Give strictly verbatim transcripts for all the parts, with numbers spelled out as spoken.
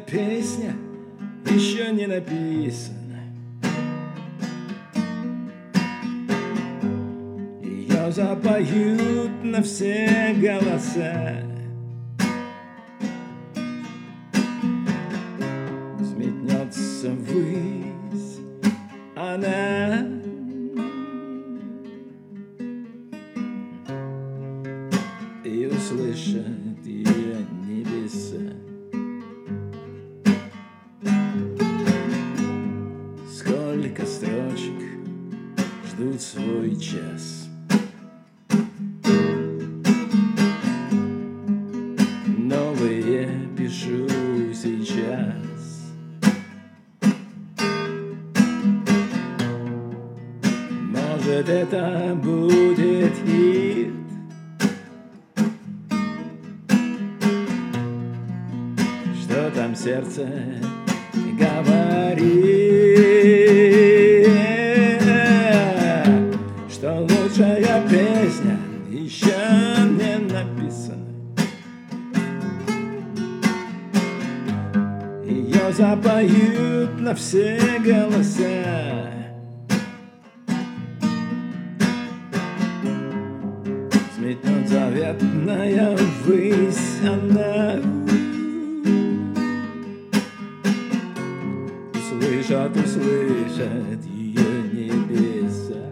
песня еще не написана. Ее запоют на все голоса. Взметнется ввысь она, и услышат ее небеса. Сколько строчек ждут свой час. Новые пишу сейчас. Может, это будет хит. Что там сердце говорит, что лучшая песня еще не написана. Ее запоют на все голоса. Взметнет заветная ввысь она. Услышат, услышат ее небеса.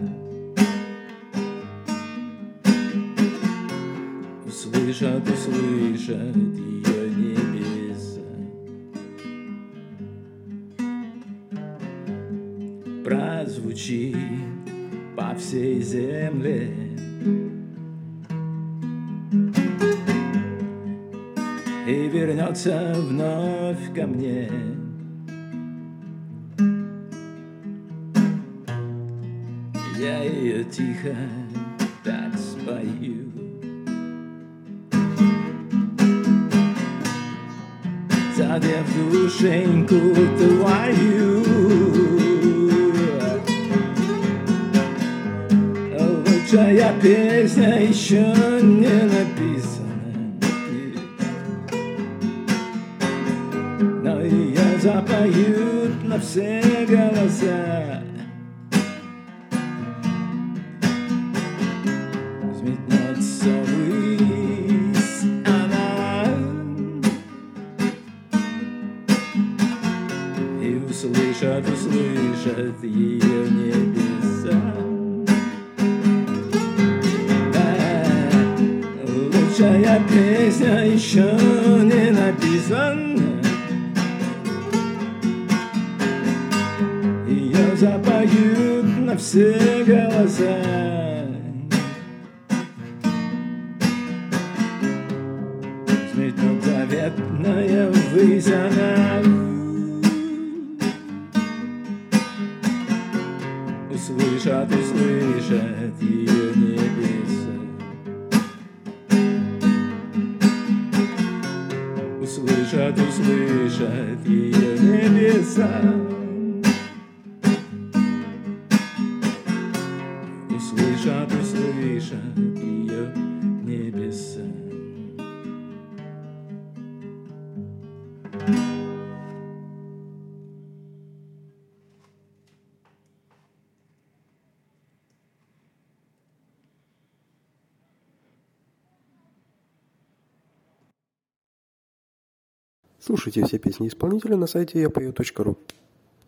Услышат, услышат ее небеса. Прозвучит по всей земле. И вернется вновь ко мне. Я ее тихо так спою. Задев душеньку твою. Лучшая песня еще не написана, но ее запоют на все голоса. Взметнется ввысь она, и услышат, услышат ее небеса. Лучшая песня еще не написана, ее запоют на все голоса. Взметнет заветная ввысь она. Услышат, услышат ее небеса. Услышат, услышат ее небеса. Услышат, услышат ее небеса. Слушайте все песни исполнителя на сайте я пою точка ру.